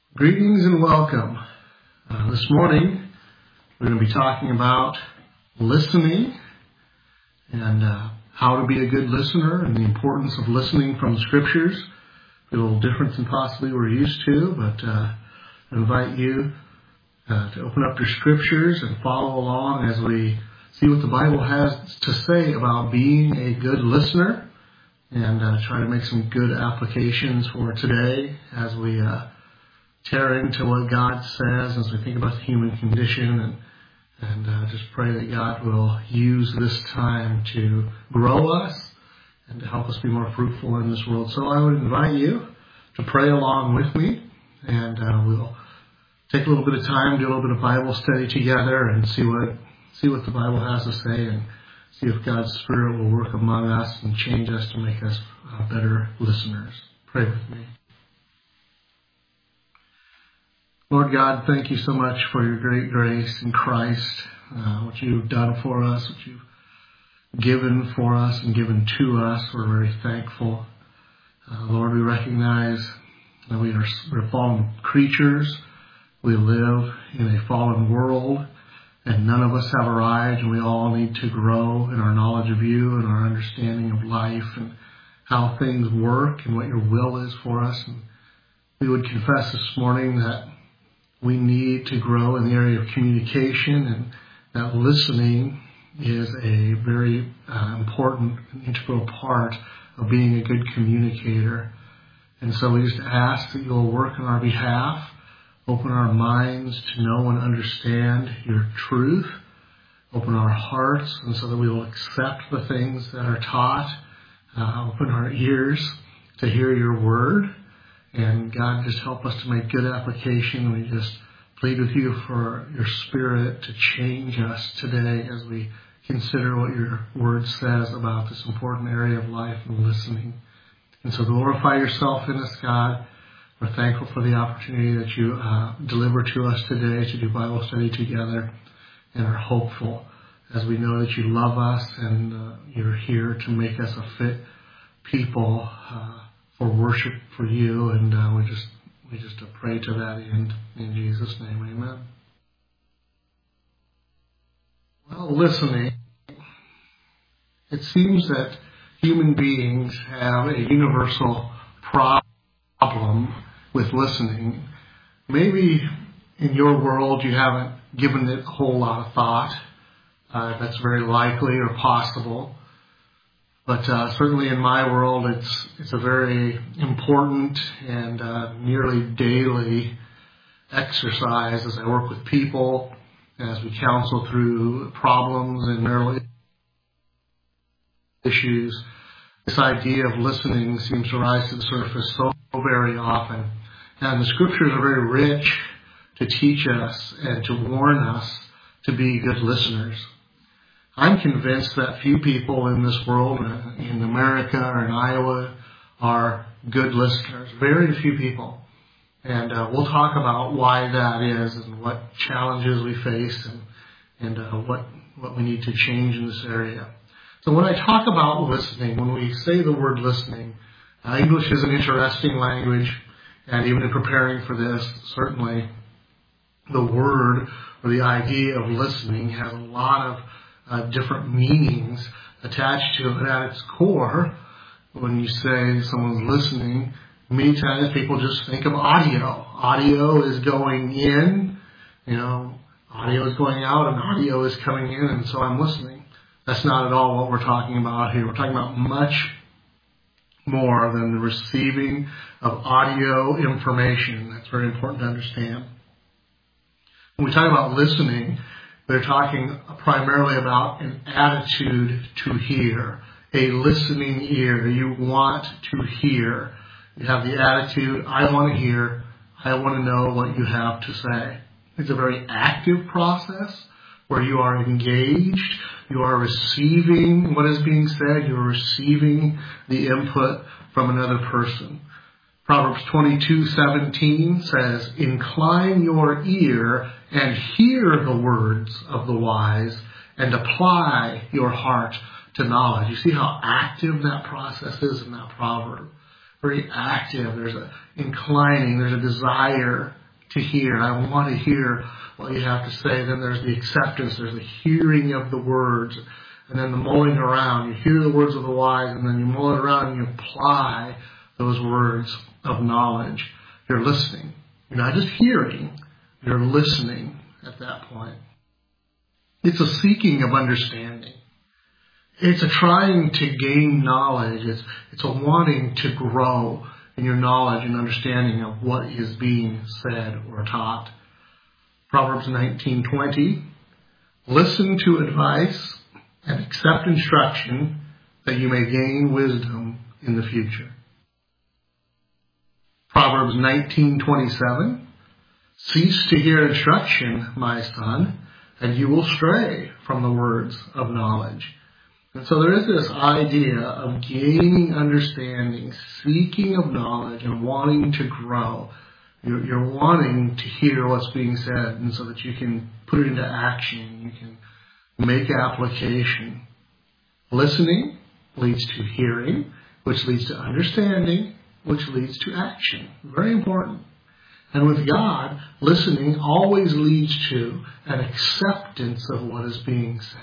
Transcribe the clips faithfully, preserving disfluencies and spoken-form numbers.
Greetings and welcome. Uh, this morning we're going to be talking about listening and uh, how to be a good listener and the importance of listening from the Scriptures. A little different than possibly we're used to, but uh, I invite you uh, to open up your Scriptures and follow along as we see what the Bible has to say about being a good listener and uh, try to make some good applications for today as we uh, tear into what God says as we think about the human condition, and and uh, just pray that God will use this time to grow us and to help us be more fruitful in this world. So I would invite you to pray along with me, and uh, we'll take a little bit of time, do a little bit of Bible study together, and see what see what the Bible has to say, and see if God's Spirit will work among us and change us to make us uh, better listeners. Pray with me. Lord God, thank you so much for your great grace in Christ, uh, what you've done for us, what you've given for us and given to us. We're very thankful. Uh, Lord, we recognize that we are we're fallen creatures. We live in a fallen world, and none of us have arrived, and we all need to grow in our knowledge of you and our understanding of life and how things work and what your will is for us. And we would confess this morning that we need to grow in the area of communication, and that listening is a very uh, important and integral part of being a good communicator. And so we just ask that you'll work on our behalf, open our minds to know and understand your truth, open our hearts, and so that we will accept the things that are taught, uh, open our ears to hear your word. And God, just help us to make good application. We just plead with you for your Spirit to change us today as we consider what your word says about this important area of life and listening. And so glorify yourself in us, God. We're thankful for the opportunity that you uh, deliver to us today to do Bible study together, and are hopeful as we know that you love us and uh, you're here to make us a fit people uh, for worship for you, and uh, we just we just pray to that end in Jesus' name, amen. Well, listening. It seems that human beings have a universal problem with listening. Maybe in your world you haven't given it a whole lot of thought. Uh, that's very likely or possible. But uh, certainly in my world, it's it's a very important and uh, nearly daily exercise as I work with people, as we counsel through problems and marital issues. This idea of listening seems to rise to the surface so very often. And the Scriptures are very rich to teach us and to warn us to be good listeners. I'm convinced that few people in this world, in America or in Iowa, are good listeners. Very few people. And uh, we'll talk about why that is and what challenges we face and, and uh, what, what we need to change in this area. So when I talk about listening, when we say the word listening, uh, English is an interesting language, and even in preparing for this, certainly the word or the idea of listening has a lot of Uh, different meanings attached to it. At its core, when you say someone's listening, many times people just think of audio. Audio is going in, you know, audio is going out, and audio is coming in, and so I'm listening. That's not at all what we're talking about here. We're talking about much more than the receiving of audio information. That's very important to understand. When we talk about listening, they're talking primarily about an attitude to hear, a listening ear. You want to hear. You have the attitude, I want to hear, I want to know what you have to say. It's a very active process where you are engaged, you are receiving what is being said, you are receiving the input from another person. Proverbs twenty-two seventeen says, incline your ear and hear the words of the wise, and apply your heart to knowledge. You see how active that process is in that proverb. very active. There's a inclining. There's a desire to hear. I want to hear what you have to say. Then there's the acceptance. There's the hearing of the words. And then the mulling around. You hear the words of the wise, and then you mull it around and you apply those words of knowledge. You're listening. You're not just hearing. You're listening at that point. It's a seeking of understanding. It's a trying to gain knowledge. It's, it's a wanting to grow in your knowledge and understanding of what is being said or taught. Proverbs nineteen twenty. Listen to advice and accept instruction that you may gain wisdom in the future. Proverbs nineteen twenty-seven. Cease to hear instruction, my son, and you will stray from the words of knowledge. And so there is this idea of gaining understanding, seeking of knowledge, and wanting to grow. You're, you're wanting to hear what's being said, and so that you can put it into action. You can make application. Listening leads to hearing, which leads to understanding, which leads to action. Very important. And with God, listening always leads to an acceptance of what is being said.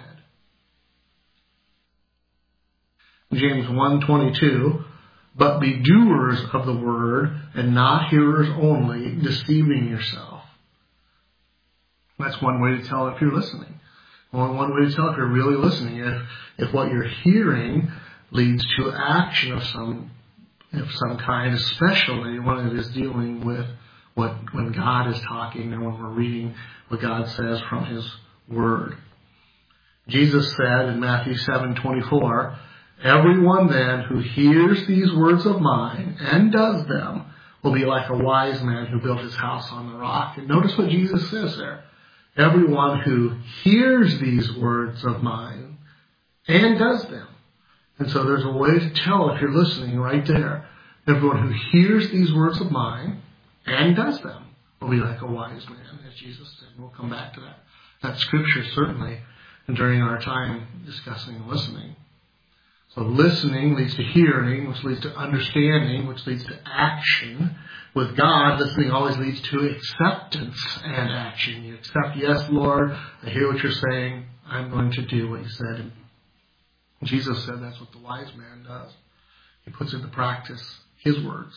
James one twenty-two, but be doers of the word and not hearers only, deceiving yourself. That's one way to tell if you're listening. One, one way to tell if you're really listening. If, if what you're hearing leads to action of some, of some kind, especially when it is dealing with what, when God is talking and when we're reading what God says from His Word. Jesus said in Matthew seven twenty-four, everyone then who hears these words of mine and does them will be like a wise man who built his house on the rock. And notice what Jesus says there. Everyone who hears these words of mine and does them. And so there's a way to tell if you're listening right there. Everyone who hears these words of mine and does them will be like a wise man, as Jesus said. We'll come back to that. That scripture certainly during our time discussing listening. So listening leads to hearing, which leads to understanding, which leads to action. With God, listening always leads to acceptance and action. You accept, yes, Lord, I hear what you're saying. I'm going to do what you said. And Jesus said that's what the wise man does. He puts into practice His words.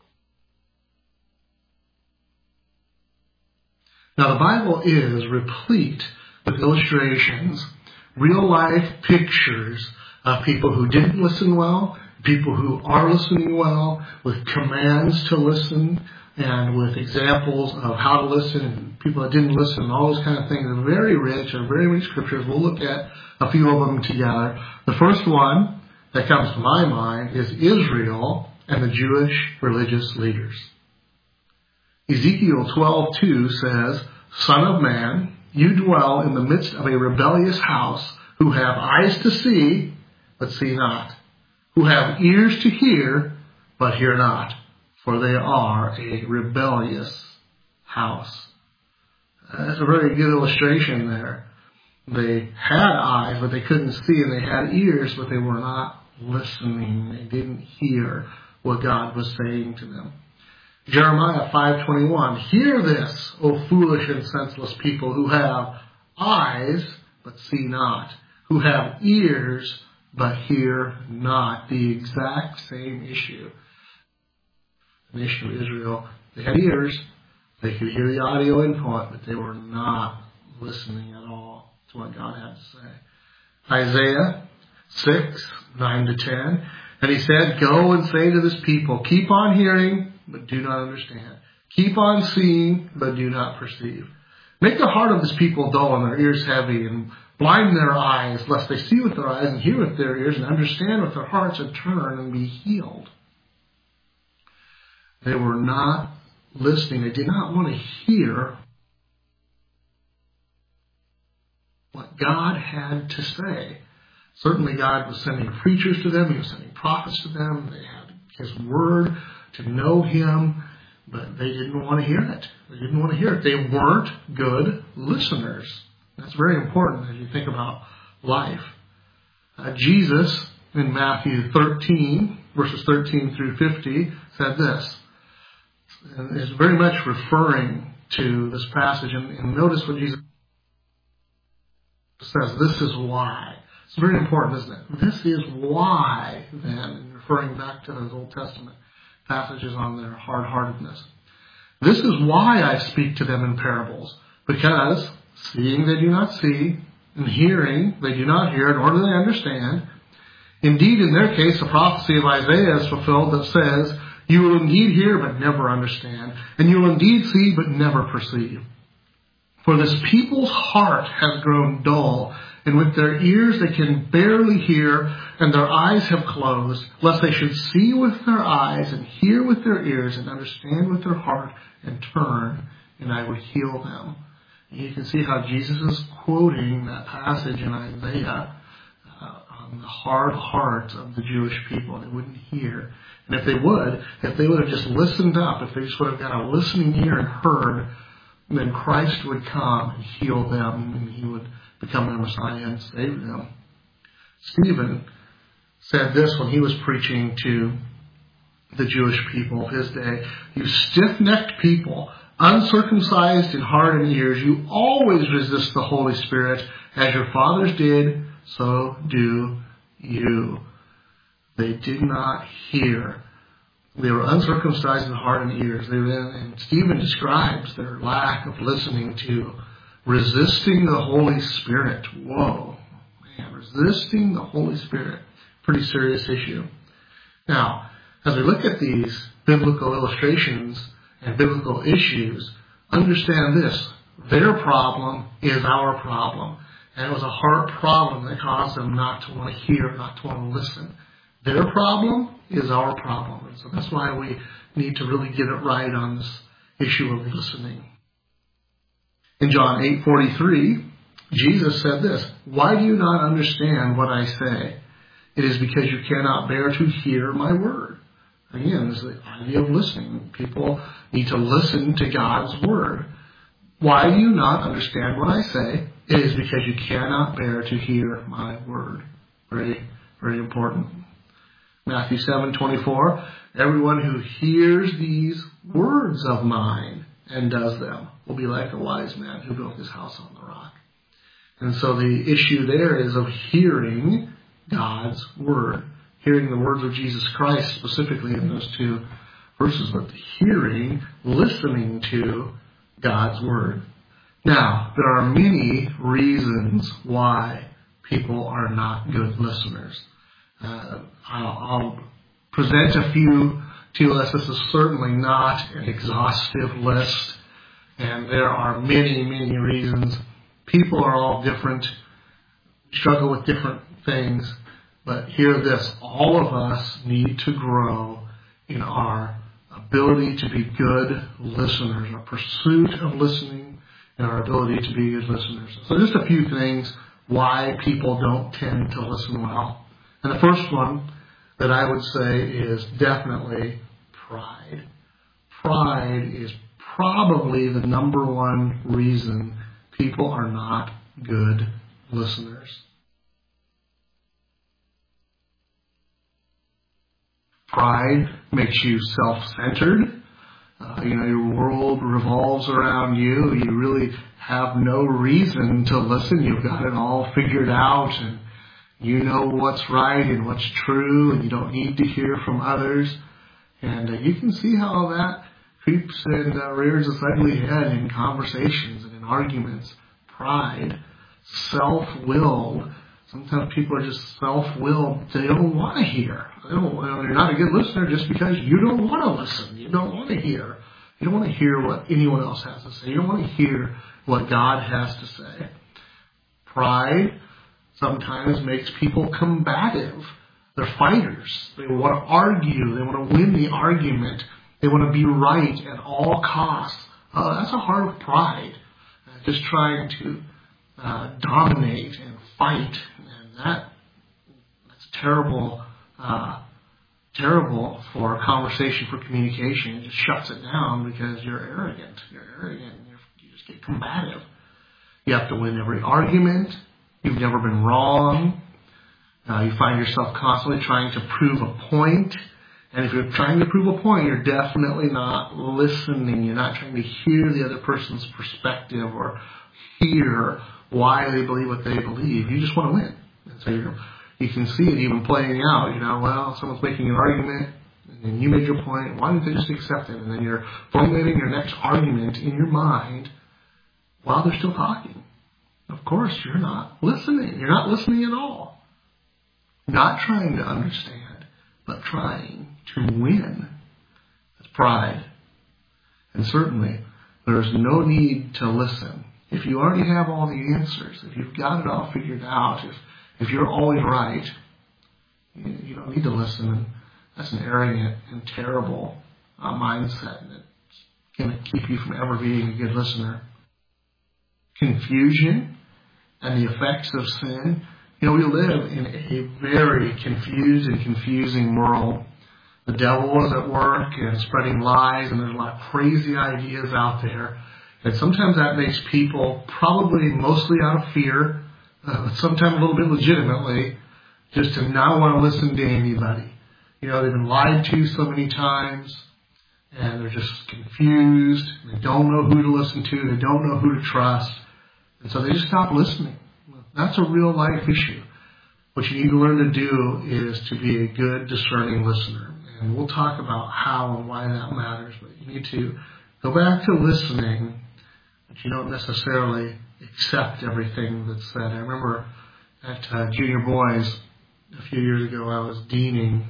Now, the Bible is replete with illustrations, real-life pictures of people who didn't listen well, people who are listening well, with commands to listen, and with examples of how to listen, and people that didn't listen, and all those kind of things. They're very rich, and very rich scriptures. We'll look at a few of them together. The first one that comes to my mind is Israel and the Jewish religious leaders. Ezekiel twelve two says, Son of man, you dwell in the midst of a rebellious house, who have eyes to see, but see not, who have ears to hear, but hear not, for they are a rebellious house. That's a very good illustration there. They had eyes, but they couldn't see, and they had ears, but they were not listening. They didn't hear what God was saying to them. Jeremiah five twenty-one, hear this, O foolish and senseless people, who have eyes, but see not, who have ears, but hear not. The exact same issue. The nation of Israel, they had ears, they could hear the audio input, but they were not listening at all to what God had to say. Isaiah six, nine to ten, and he said, go and say to this people, keep on hearing, but do not understand. Keep on seeing, but do not perceive. Make the heart of this people dull and their ears heavy, and blind their eyes, lest they see with their eyes and hear with their ears and understand with their hearts and turn and be healed. They were not listening. They did not want to hear what God had to say. Certainly God was sending preachers to them. He was sending prophets to them. They had His word to know Him, but they didn't want to hear it. They didn't want to hear it. They weren't good listeners. That's very important as you think about life. Uh, Jesus, in Matthew thirteen, verses thirteen through fifty, said this. And is very much referring to this passage. And, and notice what Jesus says. This is why. It's very important, isn't it? This is why, then, and referring back to those Old Testament passages on their hard-heartedness. This is why I speak to them in parables. Because seeing they do not see, and hearing they do not hear, nor do they understand. Indeed, in their case, the prophecy of Isaiah is fulfilled that says, you will indeed hear, but never understand. And you will indeed see, but never perceive. For this people's heart has grown dull, and with their ears they can barely hear, and their eyes have closed, lest they should see with their eyes, and hear with their ears, and understand with their heart, and turn, and I would heal them. And you can see how Jesus is quoting that passage in Isaiah uh, on the hard heart of the Jewish people. They wouldn't hear. And if they would, if they would have just listened up, if they just would have got a listening ear and heard, then Christ would come and heal them, and he would become their Messiah and save them. Stephen said this when he was preaching to the Jewish people of his day. You stiff-necked people, uncircumcised in heart and ears, you always resist the Holy Spirit. As your fathers did, so do you. They did not hear. They were uncircumcised in heart and ears. They were, and Stephen describes their lack of listening to, resisting the Holy Spirit. Whoa, man, resisting the Holy Spirit. Pretty serious issue. Now, as we look at these biblical illustrations and biblical issues, understand this. Their problem is our problem. And it was a heart problem that caused them not to want to hear, not to want to listen. Their problem is our problem. And so that's why we need to really get it right on this issue of listening. In John eight forty-three, Jesus said this, why do you not understand what I say? It is because you cannot bear to hear my word. Again, this is the idea of listening. People need to listen to God's word. Why do you not understand what I say? It is because you cannot bear to hear my word. Very, very important. Matthew seven twenty-four, everyone who hears these words of mine and does them will be like a wise man who built his house on the rock. And so the issue there is of hearing God's word. Hearing the words of Jesus Christ specifically in those two verses, but hearing, listening to God's word. Now, there are many reasons why people are not good listeners. Uh, I'll, I'll present a few to us. This is certainly not an exhaustive list, and there are many, many reasons. People are all different, struggle with different things, but hear this, all of us need to grow in our ability to be good listeners, our pursuit of listening, and our ability to be good listeners. So just a few things why people don't tend to listen well. And the first one that I would say is definitely pride. Pride is probably the number one reason people are not good listeners. Pride makes you self-centered. Uh, you know, your world revolves around you. You really have no reason to listen. You've got it all figured out, and you know what's right and what's true, and you don't need to hear from others. And uh, you can see how that creeps and uh, rears its ugly head in conversations and in arguments. Pride, self-willed. Sometimes people are just self-willed. They don't want to hear. They don't, well, you're not a good listener just because you don't want to listen. You don't want to hear. You don't want to hear what anyone else has to say. You don't want to hear what God has to say. Pride sometimes makes people combative. They're fighters. They want to argue. They want to win the argument. They want to be right at all costs. Uh, that's a heart of pride. Uh, just trying to uh, dominate and fight. And that that's terrible, uh, terrible for conversation, for communication. It just shuts it down because you're arrogant. You're arrogant. You're, you just get combative. You have to win every argument. You've never been wrong. Uh, you find yourself constantly trying to prove a point. And if you're trying to prove a point, you're definitely not listening. You're not trying to hear the other person's perspective or hear why they believe what they believe. You just want to win. And so you're, you can see it even playing out. You know, well, someone's making an argument, and then you made your point. Why didn't they just accept it? And then you're formulating your next argument in your mind while they're still talking. Of course, you're not listening. You're not listening at all. Not trying to understand, but trying to win. That's pride. And certainly, there's no need to listen. If you already have all the answers, if you've got it all figured out, if, if you're always right, you, you don't need to listen. That's an arrogant and terrible uh, mindset that's going to keep you from ever being a good listener. Confusion and the effects of sin. You know, we live in a very confused and confusing world. The devil is at work and spreading lies, and there's a lot of crazy ideas out there. And sometimes that makes people, probably mostly out of fear, uh, but sometimes a little bit legitimately, just to not want to listen to anybody. You know, they've been lied to so many times, and they're just confused. They don't know who to listen to. They don't know who to trust. And so they just stop listening. That's a real life issue. What you need to learn to do is to be a good, discerning listener. And we'll talk about how and why that matters. But you need to go back to listening, but you don't necessarily accept everything that's said. I remember at uh, Junior Boys a few years ago, I was deaning.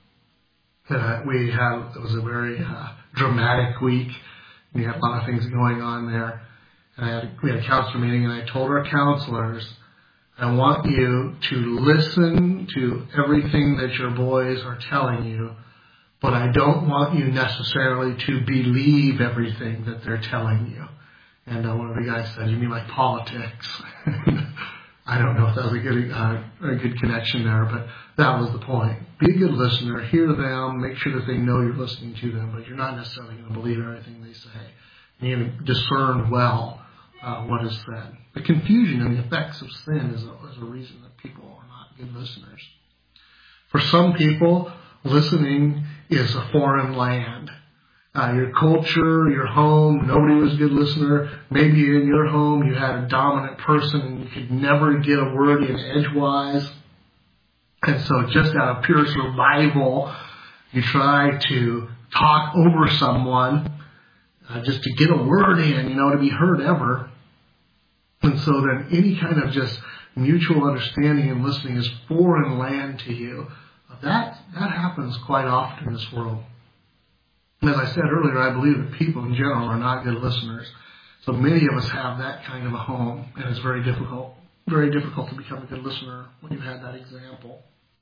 Uh, we had, it was a very uh, dramatic week. We had a lot of things going on there. And I had, we had a counselor meeting, and I told our counselors, I want you to listen to everything that your boys are telling you, but I don't want you necessarily to believe everything that they're telling you. And uh, one of the guys said, you mean like politics? I don't know if that was a good, uh, a good connection there, but that was the point. Be a good listener, hear them, make sure that they know you're listening to them, but you're not necessarily going to believe everything they say. You need to discern well uh, what is said. The confusion and the effects of sin is a, is a reason that people are not good listeners. For some people, listening is a foreign land. Uh, your culture, your home, nobody was a good listener. Maybe in your home you had a dominant person and you could never get a word in edgewise. And so just out of pure survival, you try to talk over someone uh, just to get a word in, you know, to be heard ever. And so then any kind of just mutual understanding and listening is foreign land to you. That, that happens quite often in this world. And as I said earlier, I believe that people in general are not good listeners. So many of us have that kind of a home, and it's very difficult, very difficult to become a good listener when you've had that example.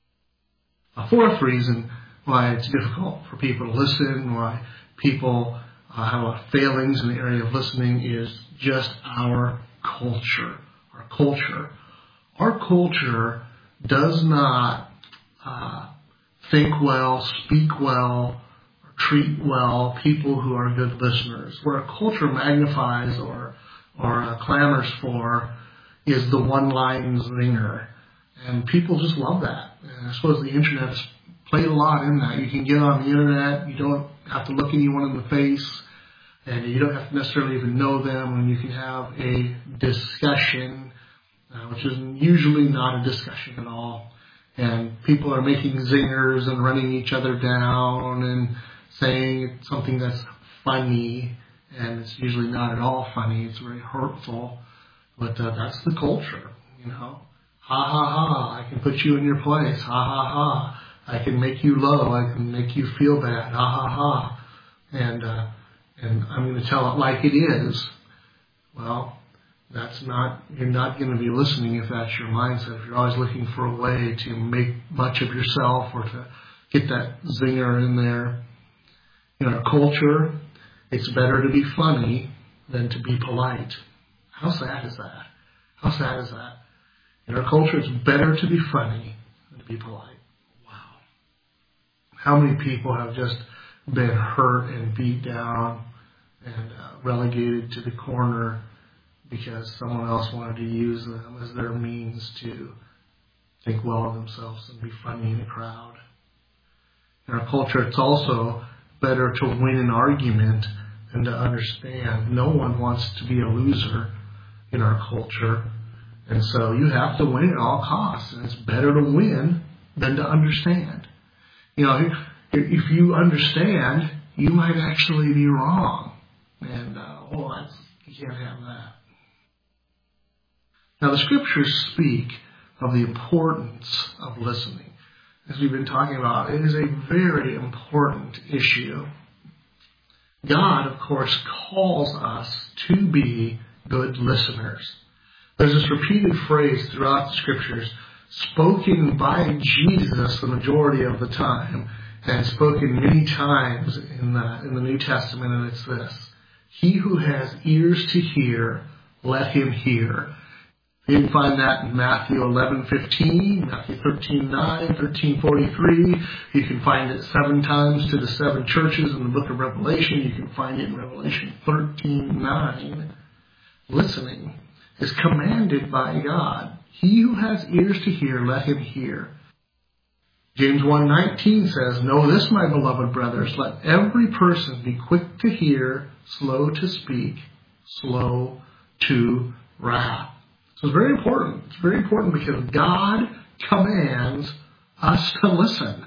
A fourth reason why it's difficult for people to listen, why people uh, have failings in the area of listening, is just our culture. Our culture. Our culture does not uh, think well, speak well, treat well people who are good listeners. Where a culture magnifies or or uh, clamors for is the one-line zinger. And people just love that. And I suppose the Internet's played a lot in that. You can get on the Internet, you don't have to look anyone in the face, and you don't have to necessarily even know them, and you can have a discussion, uh, which is usually not a discussion at all. And people are making zingers and running each other down and saying something that's funny, and it's usually not at all funny. It's very hurtful, but uh, that's the culture, you know. Ha ha ha! I can put you in your place. Ha ha ha! I can make you low. I can make you feel bad. Ha ha ha! And uh, and I'm going to tell it like it is. Well, that's not. You're not going to be listening if that's your mindset. If you're always looking for a way to make much of yourself or to get that zinger in there. In our culture, it's better to be funny than to be polite. How sad is that? How sad is that? In our culture, it's better to be funny than to be polite. Wow. How many people have just been hurt and beat down and uh, relegated to the corner because someone else wanted to use them as their means to think well of themselves and be funny in a crowd. In our culture, it's also better to win an argument than to understand. No one wants to be a loser in our culture. And so you have to win at all costs. And it's better to win than to understand. You know, if, if you understand, you might actually be wrong. And, uh, oh, that's, you can't have that. Now, the scriptures speak of the importance of listening. As we've been talking about, it is a very important issue. God, of course, calls us to be good listeners. There's this repeated phrase throughout the scriptures, spoken by Jesus the majority of the time, and spoken many times in the, in the New Testament, and it's this: he who has ears to hear, let him hear. You can find that in Matthew eleven fifteen, Matthew thirteen nine, thirteen forty-three. You can find it seven times to the seven churches in the book of Revelation. You can find it in Revelation thirteen nine. Listening is commanded by God. He who has ears to hear, let him hear. James one nineteen says, know this, my beloved brothers, let every person be quick to hear, slow to speak, slow to wrath. So it's very important. It's very important because God commands us to listen.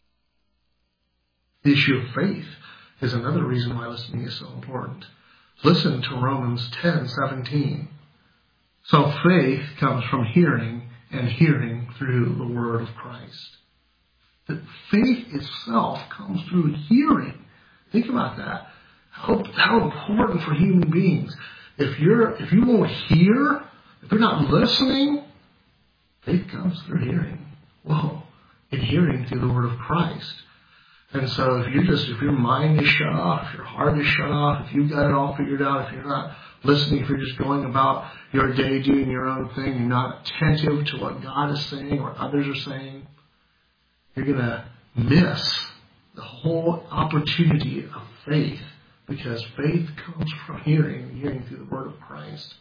The issue of faith is another reason why listening is so important. Listen to Romans ten seventeen. So faith comes from hearing, and hearing through the word of Christ. That faith itself comes through hearing. Think about that. How, how important for human beings. If you're if you won't hear, if you're not listening, faith comes through hearing. Whoa. And hearing through the word of Christ. And so if you just, if your mind is shut off, if your heart is shut off, if you've got it all figured out, if you're not listening, if you're just going about your day doing your own thing, you're not attentive to what God is saying or others are saying, you're going to miss the whole opportunity of faith, because faith comes from hearing, and hearing through the word of Christ.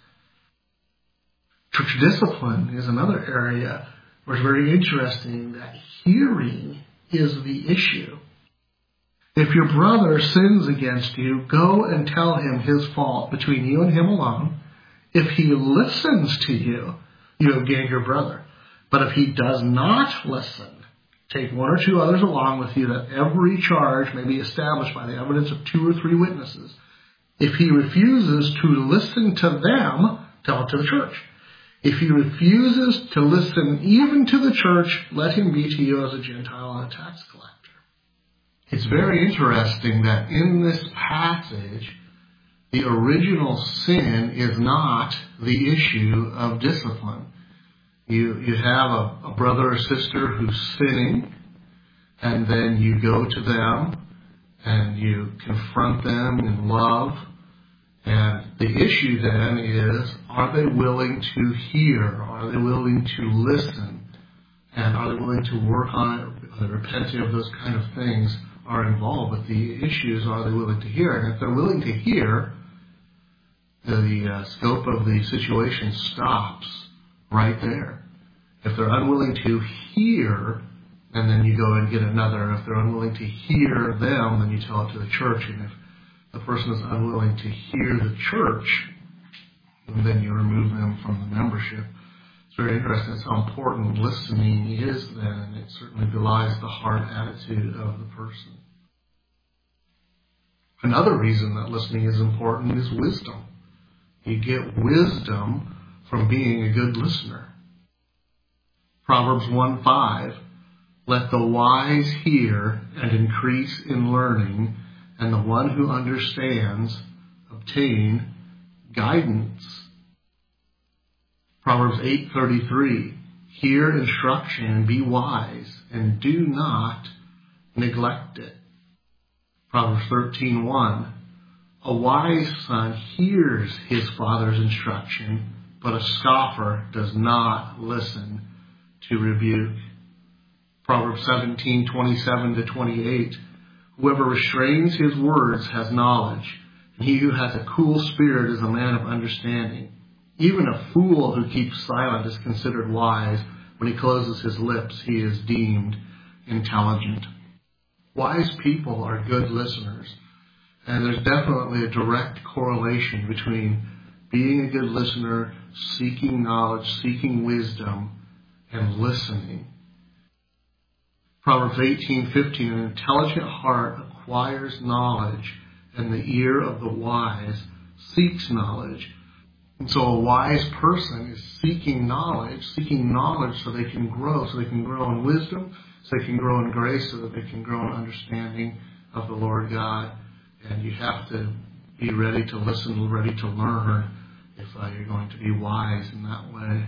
Church discipline is another area where it's very interesting that hearing is the issue. If your brother sins against you, go and tell him his fault between you and him alone. If he listens to you, you have gained your brother. But if he does not listen, take one or two others along with you, that every charge may be established by the evidence of two or three witnesses. If he refuses to listen to them, tell it to the church. If he refuses to listen even to the church, let him be to you as a Gentile and a tax collector. It's very interesting that in this passage, the original sin is not the issue of discipline. You you have a, a brother or sister who's sinning, and then you go to them and you confront them in love. And the issue then is, are they willing to hear? Are they willing to listen? And are they willing to work on it? Are they repenting of those kind of things are involved? But the issue is, are they willing to hear? And if they're willing to hear, the uh, scope of the situation stops right there. If they're unwilling to hear, and then you go and get another. If they're unwilling to hear them, then you tell it to the church. And if the person is unwilling to hear the church, then you remove them from the membership. It's very interesting. That's how important listening is then, and it certainly belies the heart attitude of the person. Another reason that listening is important is wisdom. You get wisdom from being a good listener. Proverbs one five, let the wise hear and increase in learning, and the one who understands obtain guidance. Proverbs eight thirty-three, hear instruction and be wise, and do not neglect it. Proverbs thirteen one, a wise son hears his father's instruction, but a scoffer does not listen to rebuke. Proverbs seventeen twenty-seven to twenty-eight, whoever restrains his words has knowledge, and he who has a cool spirit is a man of understanding. Even a fool who keeps silent is considered wise, When he closes his lips, he is deemed intelligent. Wise people are good listeners. And there's definitely a direct correlation between being a good listener, seeking knowledge, seeking wisdom, and listening. Proverbs eighteen fifteen, an intelligent heart acquires knowledge, and the ear of the wise seeks knowledge. And so a wise person is seeking knowledge, seeking knowledge so they can grow, so they can grow in wisdom, so they can grow in grace, so that they can grow in understanding of the Lord God. And you have to be ready to listen, ready to learn if uh, you're going to be wise in that way.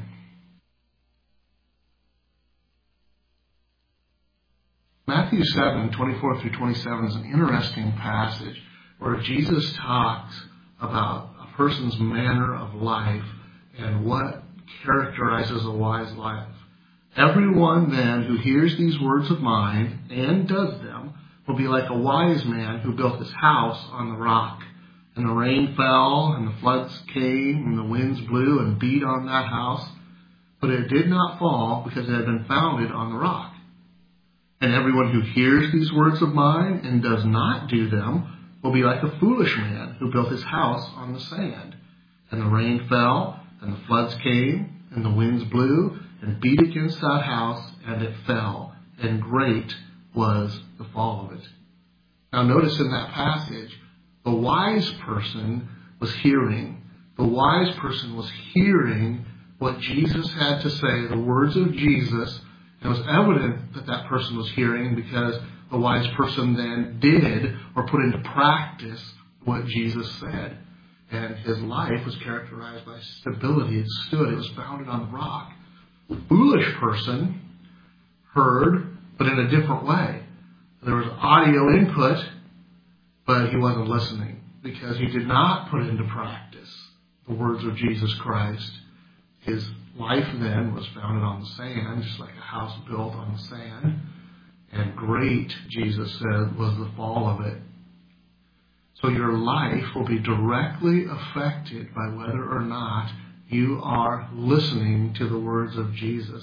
Matthew seven, twenty-four through twenty-seven is an interesting passage where Jesus talks about a person's manner of life and what characterizes a wise life. Everyone then who hears these words of mine and does them will be like a wise man who built his house on the rock. And the rain fell, and the floods came, and the winds blew and beat on that house. But it did not fall because it had been founded on the rock. And everyone who hears these words of mine and does not do them will be like a foolish man who built his house on the sand. And the rain fell, and the floods came, and the winds blew and beat against that house, and it fell. And great was the fall of it. Now notice in that passage, the wise person was hearing. The wise person was hearing what Jesus had to say, the words of Jesus. It was evident that that person was hearing because the wise person then did or put into practice what Jesus said. And his life was characterized by stability. It stood. It was founded on the rock. The foolish person heard, but in a different way. There was audio input, but he wasn't listening because he did not put into practice the words of Jesus Christ. His life then was founded on the sand, just like a house built on the sand. And great, Jesus said, was the fall of it. So your life will be directly affected by whether or not you are listening to the words of Jesus.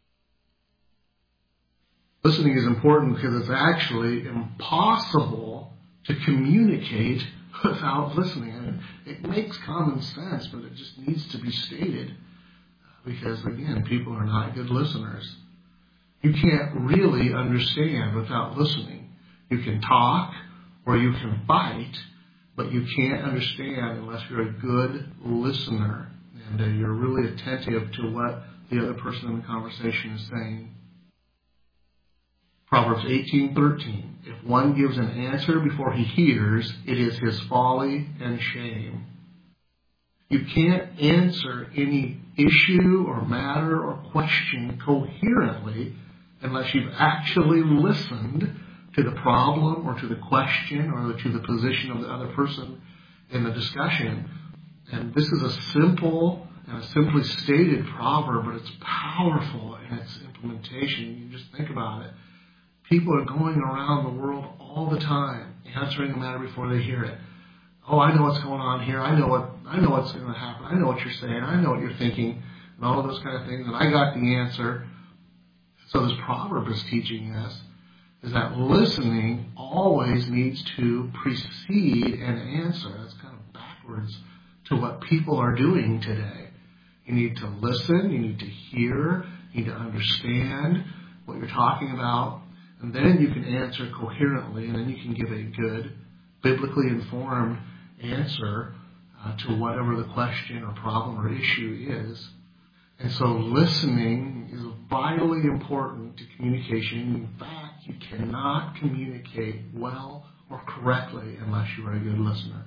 Listening is important because it's actually impossible to communicate without listening. I mean, it makes common sense, but it just needs to be stated. Because, again, people are not good listeners. You can't really understand without listening. You can talk or you can fight, but you can't understand unless you're a good listener and uh, you're really attentive to what the other person in the conversation is saying. Proverbs eighteen thirteen. If one gives an answer before he hears, it is his folly and shame. You can't answer any issue or matter or question coherently unless you've actually listened to the problem or to the question or to the position of the other person in the discussion. And this is a simple and a simply stated proverb, but it's powerful in its implementation. You just think about it. People are going around the world all the time answering a matter before they hear it. Oh, I know what's going on here. I know what I know what's going to happen. I know what you're saying. I know what you're thinking, and all of those kind of things. And I got the answer. So this proverb is teaching us is that listening always needs to precede an answer. That's kind of backwards to what people are doing today. You need to listen. You need to hear. You need to understand what you're talking about, and then you can answer coherently, and then you can give a good, biblically informed answer uh, to whatever the question or problem or issue is. And so listening is vitally important to communication. In fact, you cannot communicate well or correctly unless you are a good listener.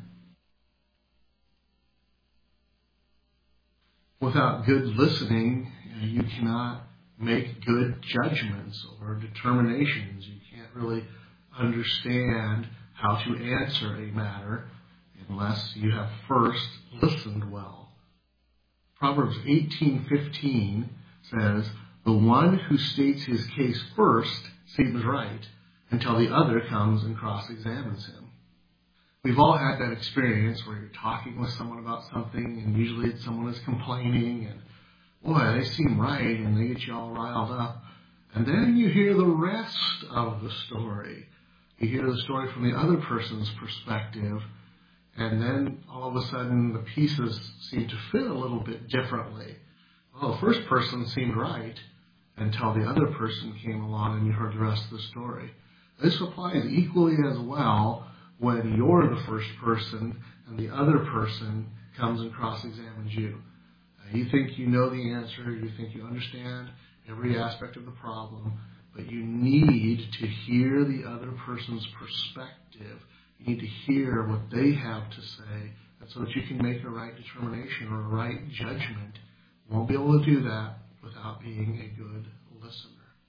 Without good listening, you know, you cannot make good judgments or determinations. You can't really understand how to answer a matter unless you have first listened well. Proverbs eighteen fifteen says, "The one who states his case first seems right until the other comes and cross-examines him." We've all had that experience where you're talking with someone about something, and usually it's someone is complaining, and boy, they seem right, and they get you all riled up. And then you hear the rest of the story. You hear the story from the other person's perspective, and then all of a sudden the pieces seem to fit a little bit differently. Well, the first person seemed right until the other person came along and you heard the rest of the story. This applies equally as well when you're the first person and the other person comes and cross-examines you. Uh, you think you know the answer, you think you understand every aspect of the problem, but you need to hear the other person's perspective. You need to hear what they have to say, and so that you can make a right determination or a right judgment. You won't be able to do that without being a good listener.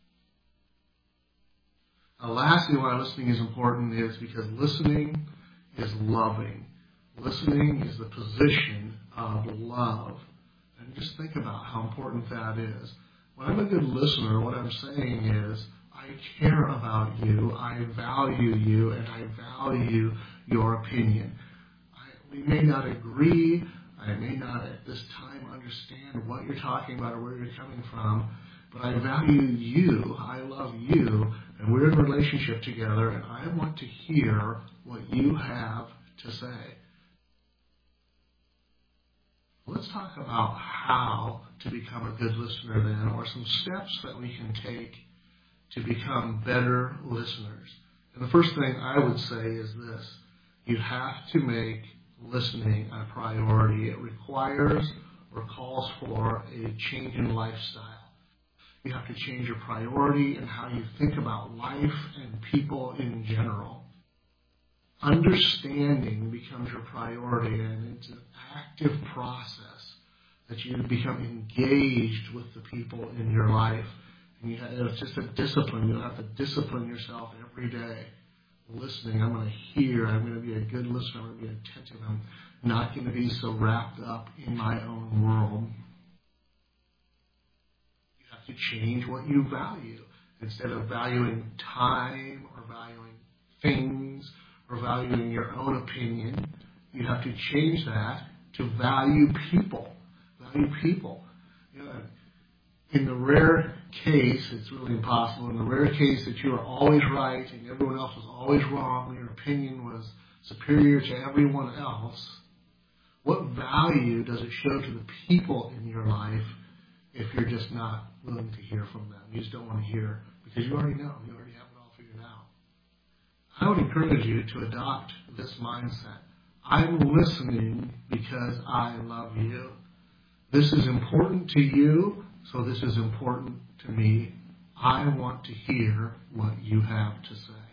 Now, lastly, why listening is important is because listening is loving. Listening is the position of love. And just think about how important that is. When I'm a good listener, what I'm saying is, I care about you, I value you, and I value your opinion. I, we may not agree, I may not at this time understand what you're talking about or where you're coming from, but I value you, I love you, and we're in a relationship together, and I want to hear what you have to say. Let's talk about how to become a good listener then, or some steps that we can take to become better listeners. And the first thing I would say is this. You have to make listening a priority. It requires or calls for a change in lifestyle. You have to change your priority and how you think about life and people in general. Understanding becomes your priority, and it's an active process that you become engaged with the people in your life. And you have, it's just a discipline. You have to discipline yourself every day. Listening, I'm going to hear. I'm going to be a good listener. I'm going to be attentive. I'm not going to be so wrapped up in my own world. You have to change what you value. Instead of valuing time or valuing things or valuing your own opinion, you have to change that to value people. Value people. You know, in the rare case, it's really impossible, in the rare case that you are always right and everyone else was always wrong, your opinion was superior to everyone else, what value does it show to the people in your life if you're just not willing to hear from them? You just don't want to hear because you already know. You already have it all figured out. I would encourage you to adopt this mindset. I'm listening because I love you. This is important to you, so this is important to me. I want to hear what you have to say.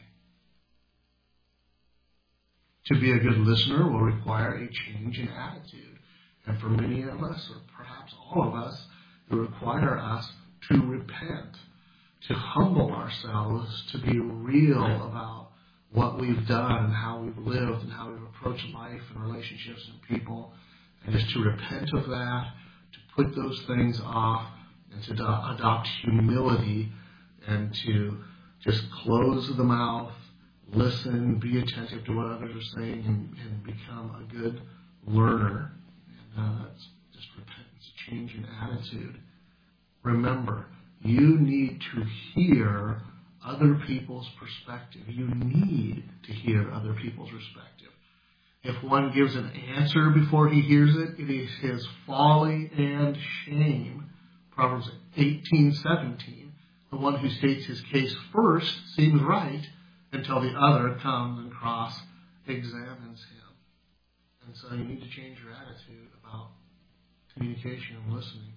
To be a good listener will require a change in attitude. And for many of us, or perhaps all of us, it will require us to repent, to humble ourselves, to be real about what we've done and how we've lived and how we've approached life and relationships and people, and just to repent of that, to put those things off, and to do- adopt humility, and to just close the mouth, listen, be attentive to what others are saying, and, and become a good learner. And uh, that's just repentance, change in attitude. Remember, you need to hear other people's perspective. You need to hear other people's perspective. If one gives an answer before he hears it, it is his folly and shame. Proverbs eighteen seventeen. The one who states his case first seems right until the other comes and cross-examines him. And so you need to change your attitude about communication and listening.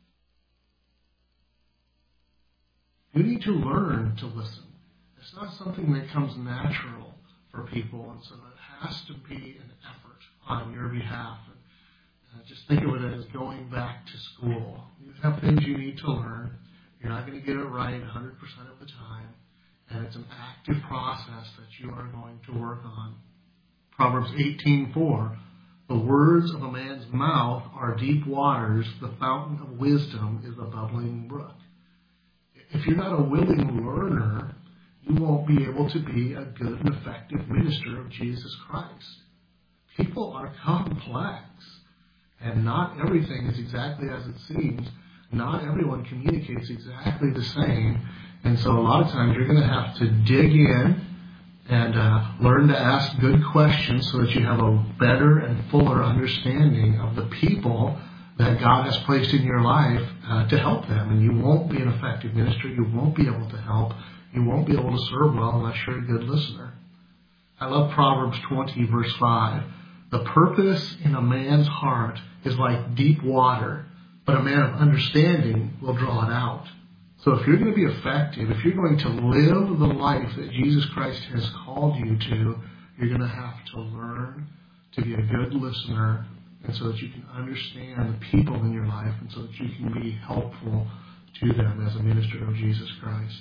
You need to learn to listen. It's not something that comes natural for people, and so it has to be an effort on your behalf. And uh, just think of it as going back to school. You have things you need to learn. You're not going to get it right one hundred percent of the time, and it's an active process that you are going to work on. Proverbs eighteen four. The words of a man's mouth are deep waters. The fountain of wisdom is a bubbling brook. If you're not a willing learner, you won't be able to be a good and effective minister of Jesus Christ. People are complex, and not everything is exactly as it seems. not everyone communicates exactly the same. And so a lot of times you're going to have to dig in and uh, learn to ask good questions so that you have a better and fuller understanding of the people that God has placed in your life uh, to help them. And you won't be an effective minister. You won't be able to help. You won't be able to serve well unless you're a good listener. I love Proverbs twenty, verse five. The purpose in a man's heart is like deep water, but a man of understanding will draw it out. So if you're going to be effective, if you're going to live the life that Jesus Christ has called you to, you're going to have to learn to be a good listener, and so that you can understand the people in your life, and so that you can be helpful to them as a minister of Jesus Christ.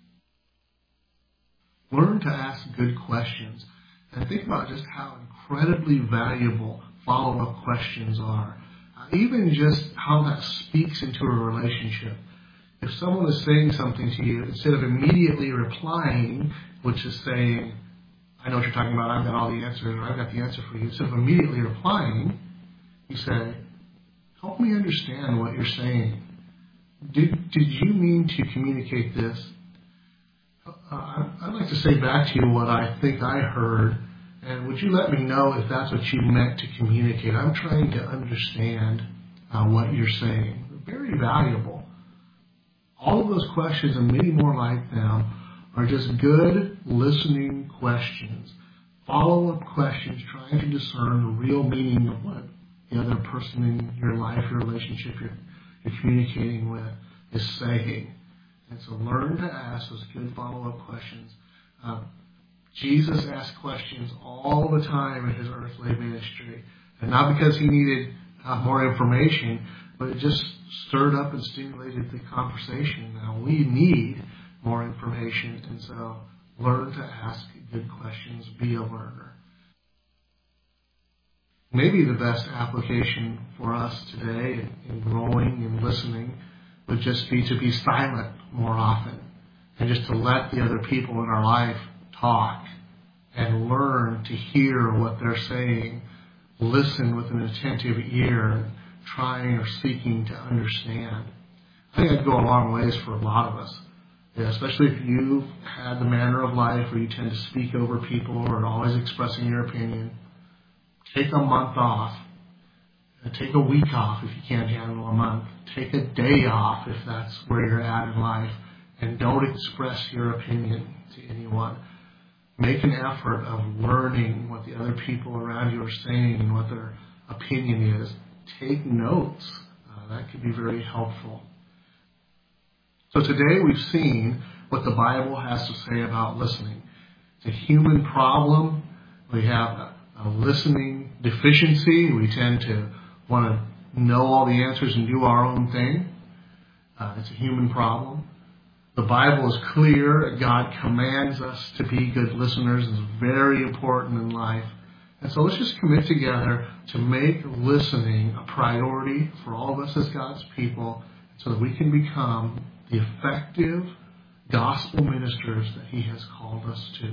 Learn to ask good questions, and think about just how incredibly valuable follow-up questions are. Uh, even just how that speaks into a relationship. If someone is saying something to you, instead of immediately replying, which is saying, I know what you're talking about, I've got all the answers, or I've got the answer for you, instead of immediately replying, you say, help me understand what you're saying. Did, did you mean to communicate this? Uh, I'd like to say back to you what I think I heard, and would you let me know if that's what you meant to communicate? I'm trying to understand uh, what you're saying. Very valuable. All of those questions and many more like them are just good listening questions, follow-up questions trying to discern the real meaning of what the other person in your life, your relationship you're, you're communicating with is saying. And so learn to ask those good follow-up questions. Uh, Jesus asked questions all the time in his earthly ministry. And not because he needed uh, more information, but it just stirred up and stimulated the conversation. Now, we need more information, and so learn to ask good questions. Be a learner. Maybe the best application for us today in growing and listening would just be to be silent more often and just to let the other people in our life talk and learn to hear what they're saying, listen with an attentive ear, and trying or seeking to understand. I think that'd go a long ways for a lot of us, yeah, especially if you've had the manner of life where you tend to speak over people or are always expressing your opinion. Take a month off. Take a week off if you can't handle a month. Take a day off if that's where you're at in life. And don't express your opinion to anyone. Make an effort of learning what the other people around you are saying and what their opinion is. Take notes. Uh, that could be very helpful. So today we've seen what the Bible has to say about listening. It's a human problem. We have a, a listening deficiency. We tend to want to know all the answers and do our own thing. Uh, it's a human problem. The Bible is clear. God commands us to be good listeners. It's very important in life. And so let's just commit together to make listening a priority for all of us as God's people so that we can become the effective gospel ministers that he has called us to.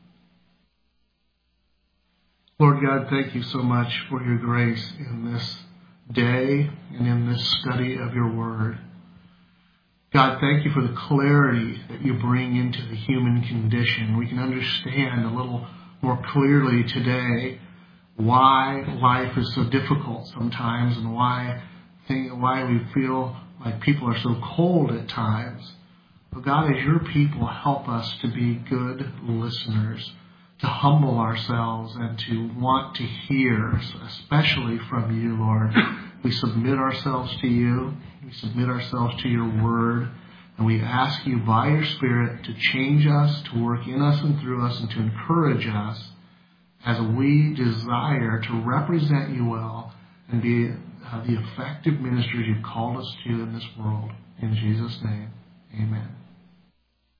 Lord God, thank you so much for your grace in this day and in this study of your word. God, thank you for the clarity that you bring into the human condition. We can understand a little more clearly today why life is so difficult sometimes and why, why we feel like people are so cold at times. But God, as your people, help us to be good listeners, to humble ourselves and to want to hear, especially from you, Lord. We submit ourselves to you. We submit ourselves to your word. And we ask you by your Spirit to change us, to work in us and through us, and to encourage us as we desire to represent you well and be uh, the effective ministers you've called us to in this world. In Jesus' name, amen.